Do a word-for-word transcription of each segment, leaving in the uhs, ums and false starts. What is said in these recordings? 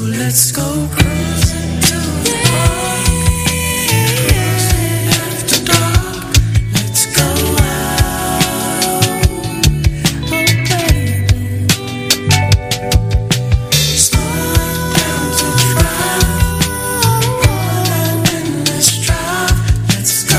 let's go cruising to the park. After dark, let's go out. Oh baby, slowing down to drive on that windless drive. Let's go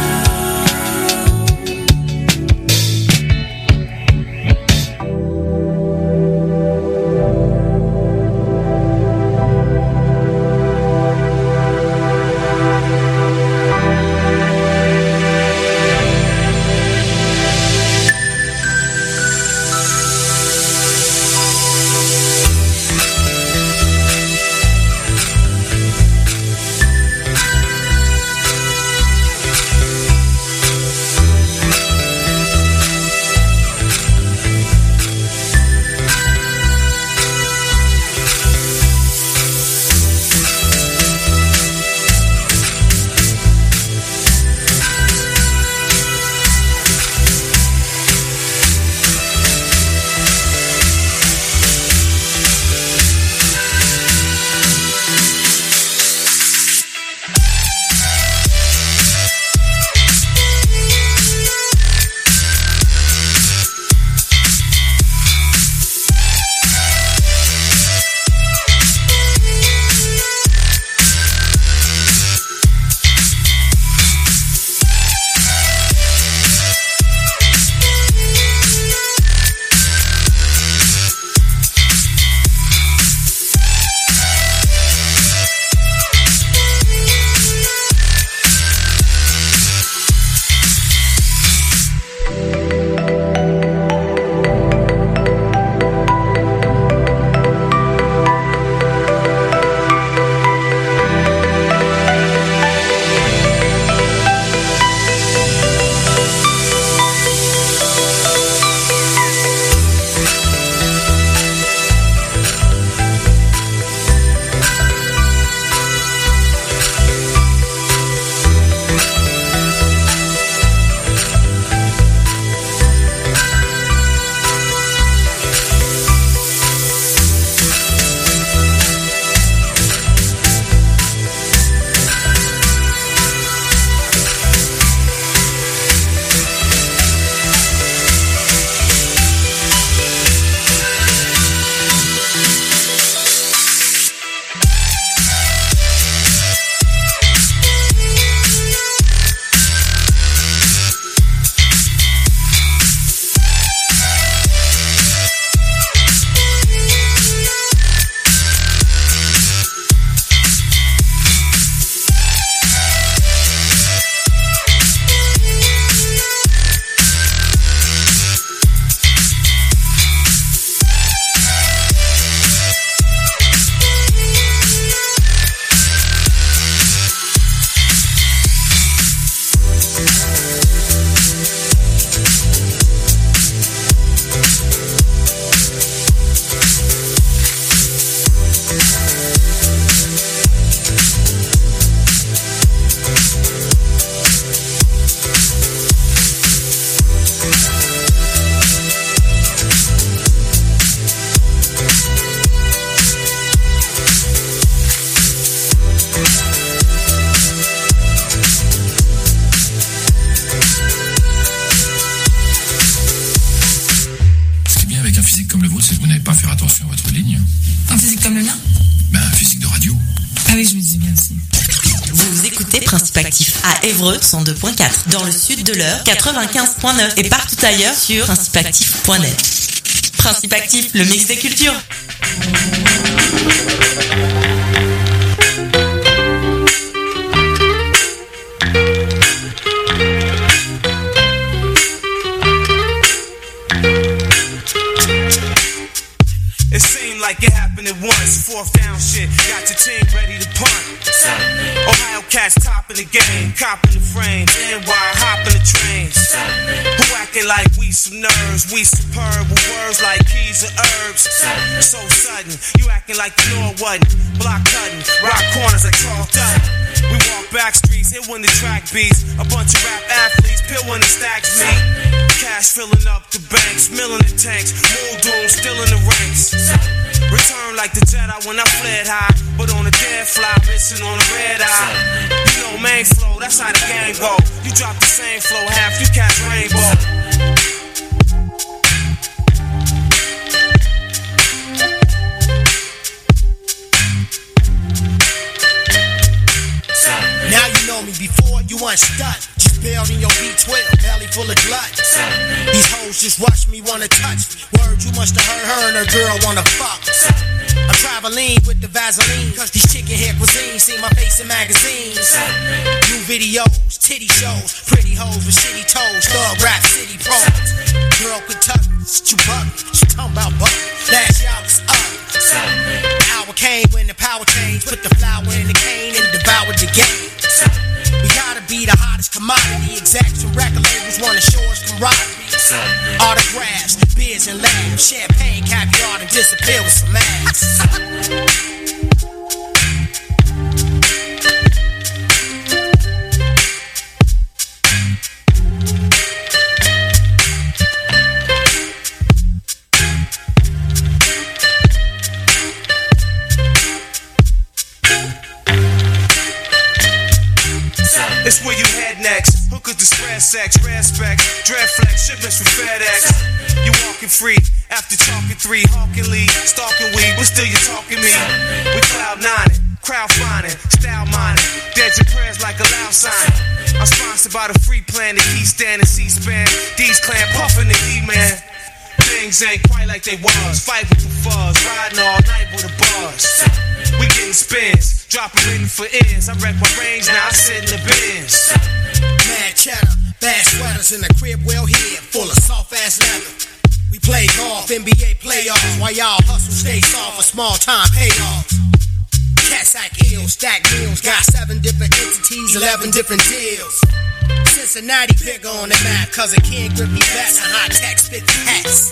à Évreux cent deux point quatre, dans le sud de l'Eure quatre-vingt-quinze point neuf et partout ailleurs sur principe actif point net. Principe Actif, le mix des cultures. It seemed like it happened at once. Fourth down shit, got your team ready to punt. Ohio cats topping the game, copping the frames, N Y hopping the trains. Who acting like we some nerds? We superb with words like keys or herbs. So sudden, you acting like you know it wasn't. Block cutting, rock corners like chalked up. We walk back streets, hit when the track beats. A bunch of rap athletes, pill when the stacks meet. Cash filling up the banks, milling the tanks. Mold doom still in the ranks. Return like the Jedi when I fled high, but on a dead fly, missing on a red eye. You know main flow, that's how the game go. You drop the same flow, half you catch rainbow. Now you know me, before you unstuck. Just bailed in your V twelve, belly full of glut. These hoes just rush me, wanna touch me. Word, you must have heard her and her girl wanna fuck. I'm traveling with the Vaseline, cause these chicken hair cuisine see my face in magazines. New videos, titty shows, pretty hoes with shitty toes, thug rap city pros. Girl Kentucky, you bug me, she talking about buck. Last year I was up. The hour came when the power changed, put the flower in the cane and devoured the game. We gotta be the hottest commodity. Exacts from record labels wanna show us camaraderie. Autographs, beers and laughs, champagne, caviar, and disappear with some ass. It's where you head next. Hookers to spread sex, red specs, dread flex, shipments from FedEx. You walking free after talking three, hawking lead, stalking weed, but still you talking me. We cloud nining, crowd finding, style mining, dead your prayers like a loud sign. I'm sponsored by the free plan, the key stand and C-SPAN. D's clan puffing the E-man. Things ain't quite like they was. Fight with the fuzz, riding all night with a buzz. We getting spins, dropping written for ears. I wreck my range, now I sit in the bins. Mad cheddar, bad sweaters in the crib well hid, full of soft ass leather. We play golf, N B A playoffs, while y'all hustle stay soft for small time payoffs. Cats act ill, stack meals, got seven different entities, eleven different deals. Cincinnati pick on the map, cause it can't grip me best and high tech spit hats.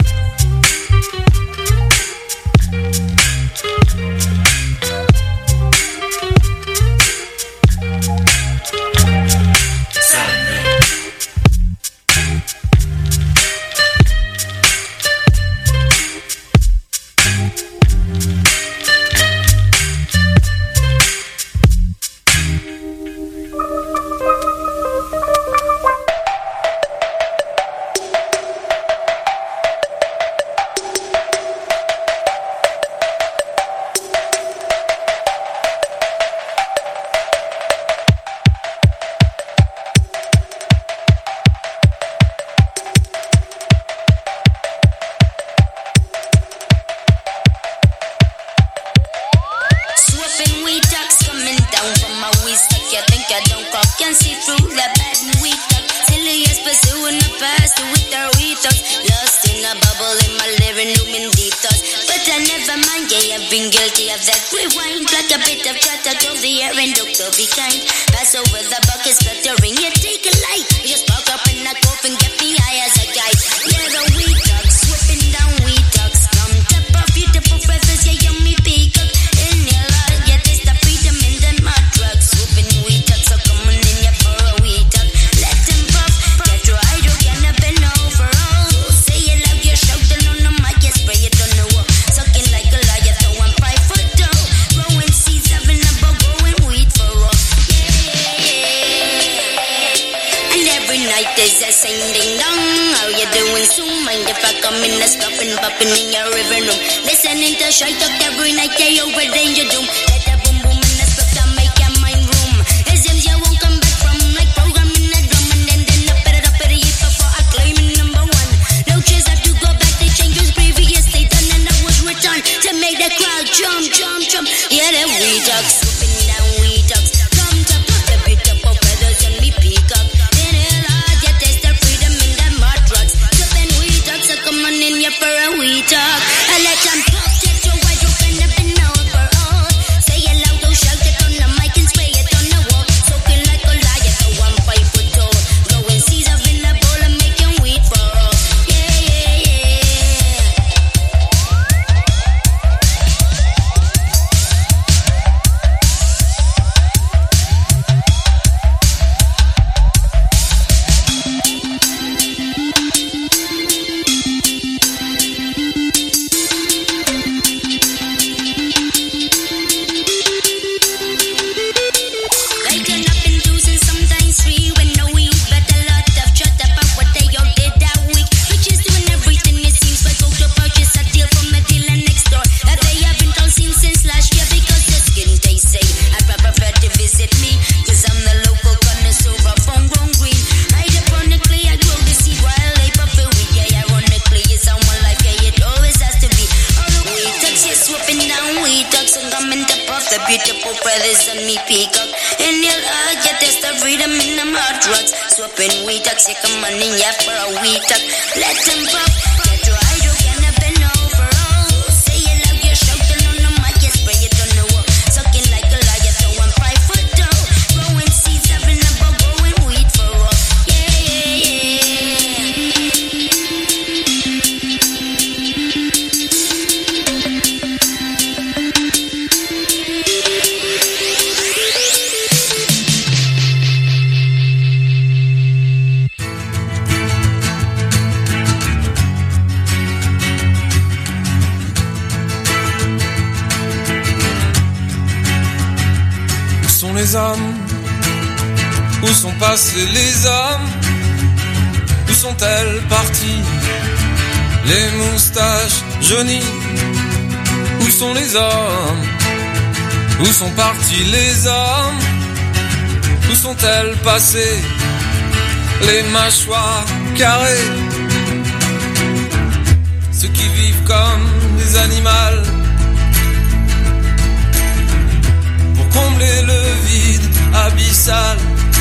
tongue, I'm in the puff. The beautiful feathers on me peacock. In your heart, you taste the freedom in them hot rocks. Swapping we talk, sick of money, yeah, for a week talk. Let them pop. Get to hide, you can't bend over. Oh, say it loud, you shouting on the mic, you spray it on the wall. Sucking like a liar, so I'm five foot tall. Growing seeds, having a bug, growing weed for all. Yeah, yeah, yeah. Les hommes, où sont passés les hommes? Où sont-elles parties? Les moustaches jaunies, où sont les hommes? Où sont partis les hommes? Où sont-elles passées? Les mâchoires carrées, ceux qui vivent comme des animaux, combler le vide abyssal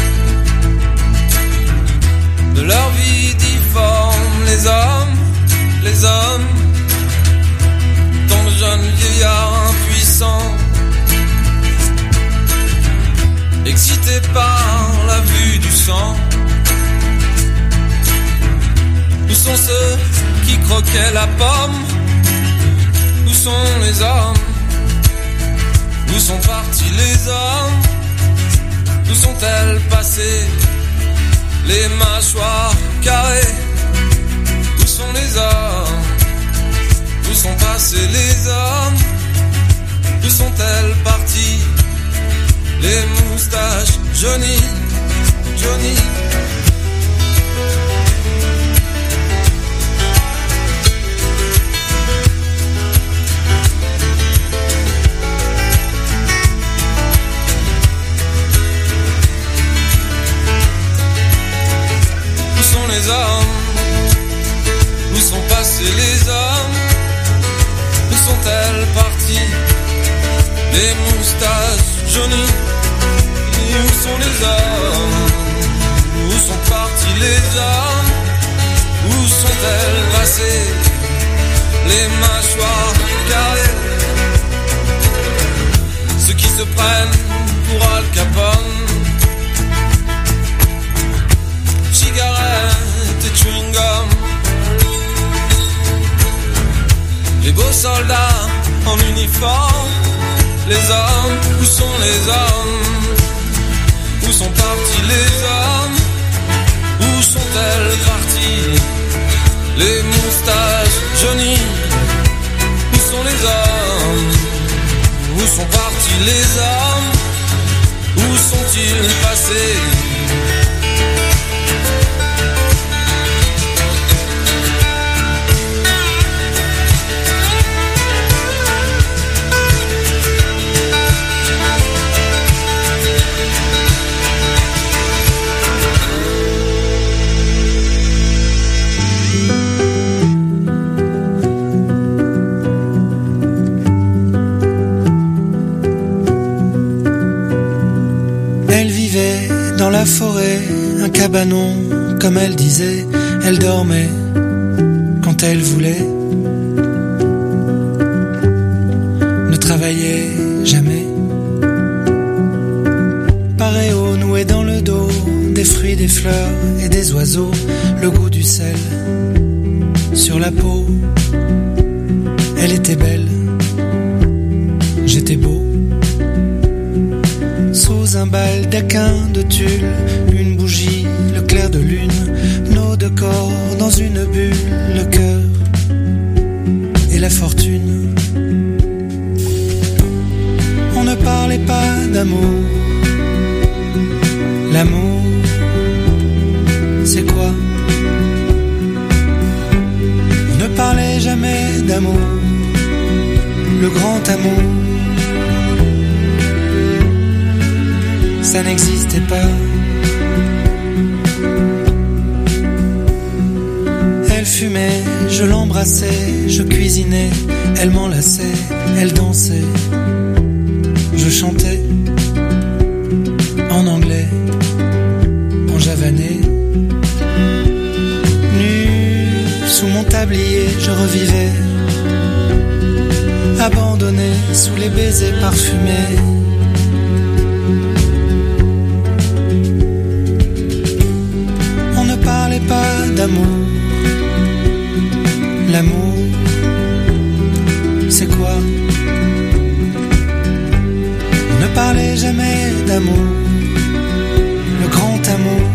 de leur vie difforme. Les hommes, les hommes, tant de jeunes vieillards impuissants, excités par la vue du sang. Où sont ceux qui croquaient la pomme? Où sont les hommes? Où sont partis les hommes? Où sont-elles passées? Les mâchoires carrées, où sont les hommes? Où sont passés les hommes? Où sont-elles parties? Les moustaches jaunies, jaunies. Les hommes, où sont passés les hommes? Où sont-elles parties? Les moustaches jaunies, où sont les hommes? Où sont partis les hommes? Où sont-elles passées? Les mâchoires carrées, ceux qui se prennent pour Al Capone. Cigarettes et chewing-gum, les beaux soldats en uniforme. Les hommes, où sont les hommes? Où sont partis les hommes? Où sont-elles parties? Les moustaches jaunies, où sont les hommes? Où sont partis les hommes? Où sont-ils passés? Dans la forêt, un cabanon, comme elle disait, elle dormait quand elle voulait. Ne travaillait jamais. Paréo noué dans le dos, des fruits, des fleurs et des oiseaux, le goût du sel sur la peau. Elle était belle, j'étais beau. Sous un baldaquin de tulle, une bougie, le clair de lune, nos deux corps dans une bulle, le cœur et la fortune. On ne parlait pas d'amour. L'amour, c'est quoi? On ne parlait jamais d'amour, le grand amour. Ça n'existait pas. Elle fumait, je l'embrassais, je cuisinais, elle m'enlaçait, elle dansait je chantais en anglais, en javanais. Nu sous mon tablier, je revivais, abandonné sous les baisers parfumés. On ne parlait pas d'amour. L'amour, c'est quoi? On ne parlait jamais d'amour, le grand amour,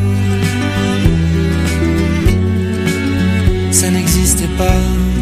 ça n'existait pas.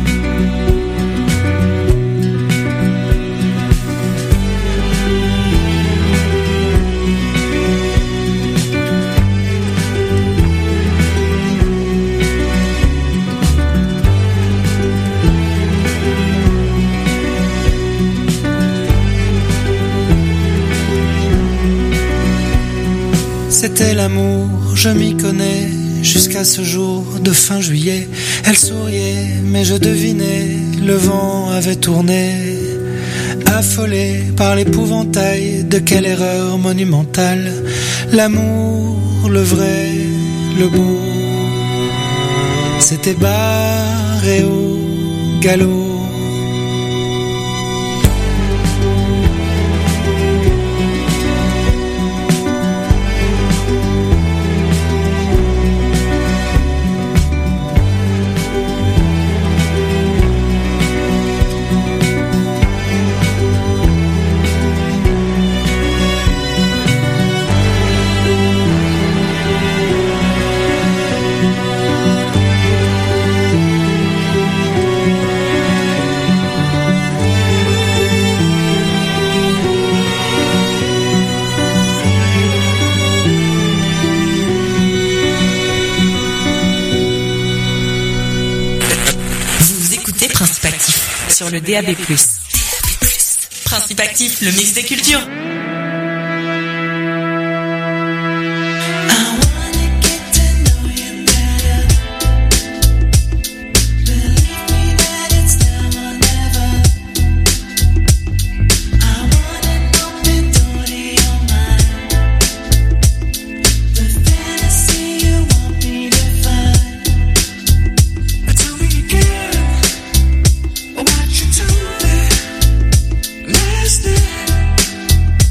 C'était l'amour, je m'y connais, jusqu'à ce jour de fin juillet. Elle souriait, mais je devinais, le vent avait tourné. Affolé par l'épouvantail de quelle erreur monumentale. L'amour, le vrai, le beau, s'était barré au galop. Sur le D A B plus. Principe actif, le mix des cultures. Last night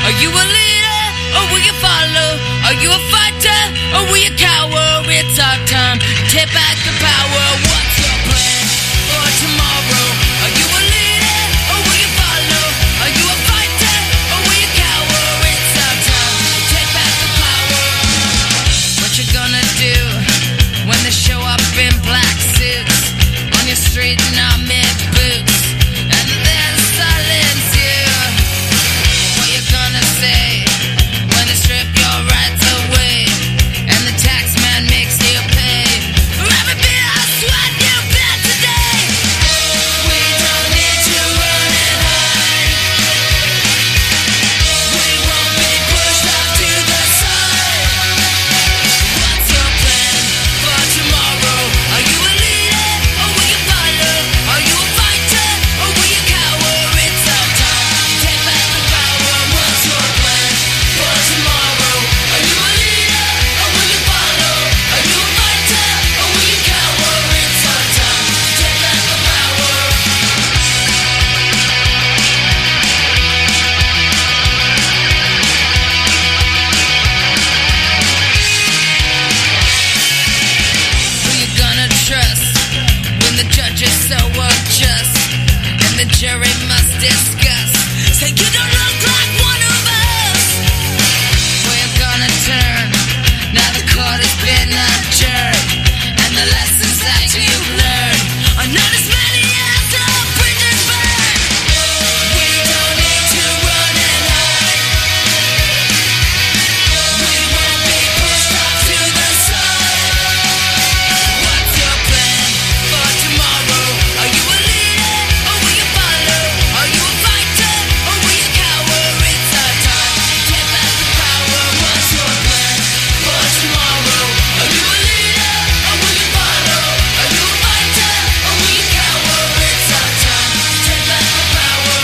Are you a leader or will you follow? Are you a fighter or will you cower? It's our time to take back the power. What's your plan for tomorrow? Are you a leader or will you follow? Are you a fighter or will you cower? It's our time to take back the power. What you gonna do when they show up in black suits on your street in army boots and then silence you? What you gonna say when they strip your rights away and the tax man makes you pay for every bit of sweat you bled today? We don't need to run and hide. We won't be pushed off to the side. What's your plan for tomorrow? Are you a leader or will you follow? Are you a fighter or will you cower? It's our time to take back the power. What's your plan for tomorrow? Are you a leader or will you follow? Are you a fighter or will you cower? It's our time to take back the power. Who you gonna trust when the judge is so unjust and the jury must discuss? Say you don't look like one of us. Where you gonna turn? Now the court has been adjourned and the lessons that you've learned are not as many as the bridges burn. We don't need to run and hide. We won't be pushed off to the side. What's your plan for tomorrow? Are you a leader or will you follow? Are you a fighter or will you cower? It's our time to take back the power. What's your plan for tomorrow? Are you a leader or will you follow? Are you a fighter or will you cower? It's our time to take back the power.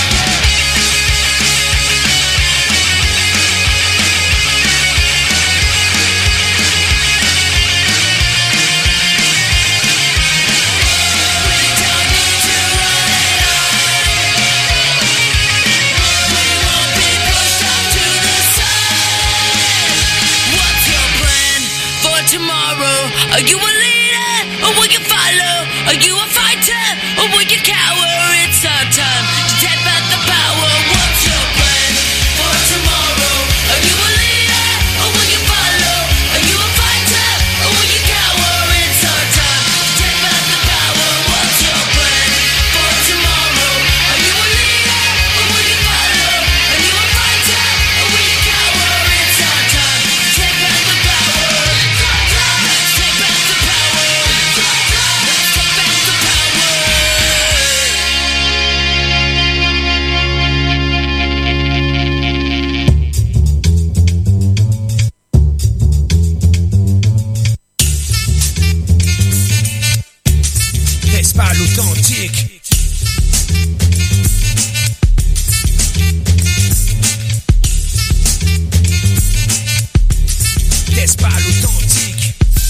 We don't need to run and hide. We won't be pushed off to the side. What's your plan for tomorrow? Are you a leader or will you follow? Are you a fighter or will you cower? It's our time to take back the power. What's your plan for tomorrow? Are you a leader or will you follow? Are you a fighter or will you cower? It's our time to take back the power. What's your plan for tomorrow? Are you a leader or will you follow? Are you a fighter or will you cower? It's our time to take back the power. Let's take back the power. Let's take back the power. N'est-ce pas l'authentique? N'est-ce pas l'authentique?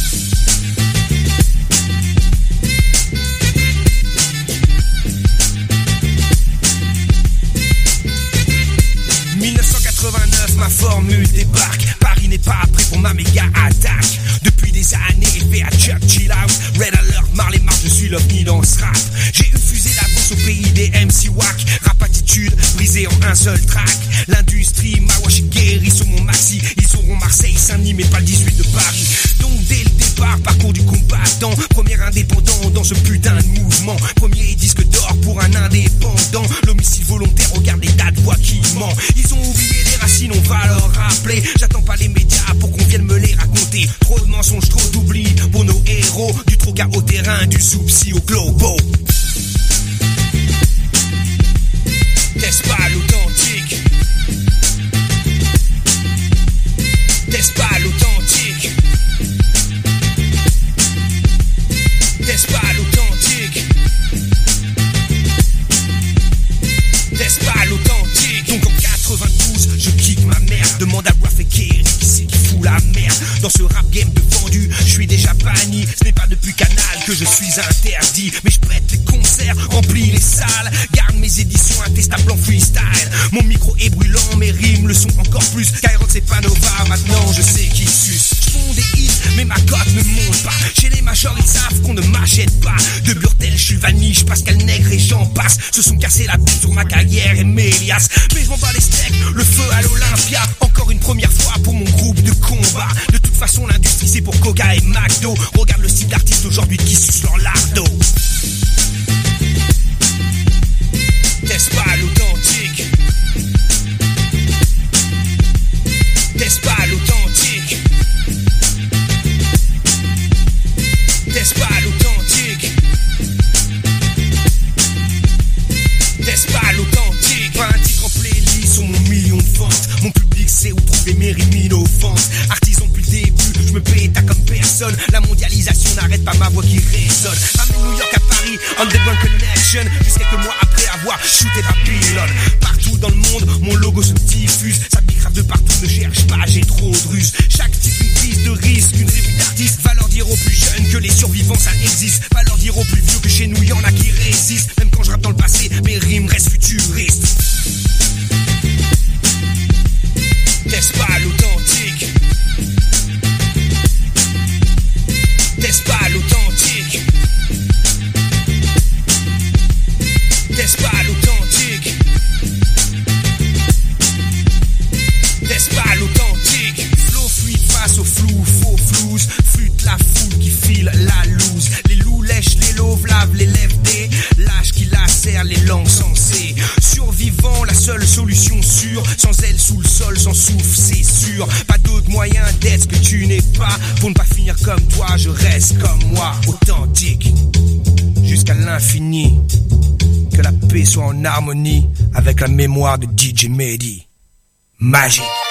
mille neuf cent quatre-vingt-neuf, ma formule débarque. Paris n'est pas prêt pour ma méga attaque. Depuis des années, élevé à Churchill House, Red Alert, Marley March, je suis l'ovni dans ce rap. J'ai eu fusée d'avance au pays des M C wack. Rap attitude, brisé en un seul track. L'industrie, ma wash est guérie sur mon maxi. Ils auront Marseille, Saint-Denis, mais pas le dix-huit de Paris. Donc dès le départ, parcours du combattant. Premier indépendant dans ce putain de mouvement. Premier disque d'or pour un indépendant. L'homicide volontaire, regarde les tas de voix qui ment. Ils ont oublié les racines, on va leur rappeler. J'attends pas les médias pour qu'on vienne me les raconter. Trop de mensonges, trop d'oubli pour nos héros. Du troca au terrain, du soupsi au globo. N'est-ce pas l'authentique? N'est-ce pas l'authentique? N'est-ce pas l'authentique? N'est-ce pas l'authentique? Donc en quatre-vingt-douze, je kick ma mère. Demande à Ruff et Kerry qui c'est qui fout la merde. Dans ce rap game de vendu, je suis déjà banni. Ce n'est pas depuis Canal que je suis interdit. Mais je pète les concerts, remplis les sale. Garde mes éditions intestables en freestyle. Mon micro est brûlant, mes rimes le sont encore plus. Skyrock c'est pas Nova, maintenant je sais qui suce. J'fonds des hits, mais ma cote ne monte pas. Chez les majors ils savent qu'on ne m'achète pas. De Burtel, je suis Vaniche, Pascal Nègre et j'en passe. Se sont cassés la bouche sur ma carrière et mes liasses. Mais je m'en bats les steaks, le feu à l'Olympia. Encore une première fois pour mon groupe de combat. De toute façon l'industrie c'est pour Koga et McDo. Regarde le style d'artiste aujourd'hui qui suce leur lardo. N'est-ce pas l'authentique? N'est-ce pas l'authentique? N'est-ce pas l'authentique? N'est-ce pas l'authentique? Pas un titre en playlist sur mon million de ventes. Mon public sait où trouver mes rimes innovantes. Artisan depuis le début, je me péta comme personne. La mondialisation n'arrête pas ma voix qui résonne. Ramène New York à Paris, Underground Connection. Juste quelques mois après avoir shooté Babylone. Partout dans le monde, mon logo se diffuse. Ça bicrave de partout, ne cherche pas, j'ai trop de ruse. Chaque type une prise de risque, une revue d'artiste. Va leur dire aux plus jeunes que les survivants ça existe. Va leur dire aux plus vieux que chez nous y'en a qui résistent. Même quand je rappe dans le passé, mes rimes restent futuristes. N'est-ce pas l'authentique? N'est-ce pas l'authentique? N'est-ce pas l'authentique? N'est-ce pas l'authentique? Flow fluide face au flou, faux flouze. Flûte la foule qui file la loose. Les loups lèchent, les loves lavent les lèvres des lâches qui lacèrent les langues sensées. Survivant, la seule solution sûre. Sans elle sous le sol, sans souffle, c'est sûr. Pas d'autre moyen d'être ce que tu n'es pas. Pour ne pas finir comme toi, je reste comme moi. Authentique, jusqu'à l'infini. Que la paix soit en harmonie avec la mémoire de D J Mehdi. Magique.